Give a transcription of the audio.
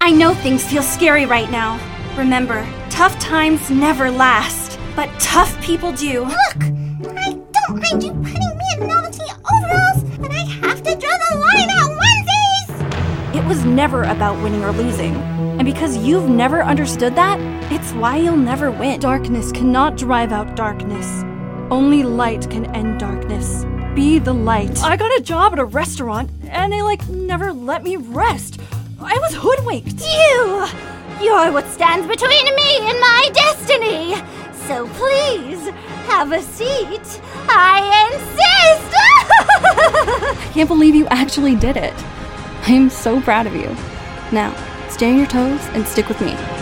I know things feel scary right now. Remember, tough times never last, but tough people do. Look! I don't mind you putting me in novelty overalls, but I have to draw the line at onesies! It was never about winning or losing. And because you've never understood that, it's why you'll never win. Darkness cannot drive out darkness. Only light can end darkness. Be the light. I got a job at a restaurant, and they never let me rest. I was hoodwinked. You're what stands between me and my destiny. So please, have a seat. I insist! I can't believe you actually did it. I'm so proud of you. Now, stay on your toes and stick with me.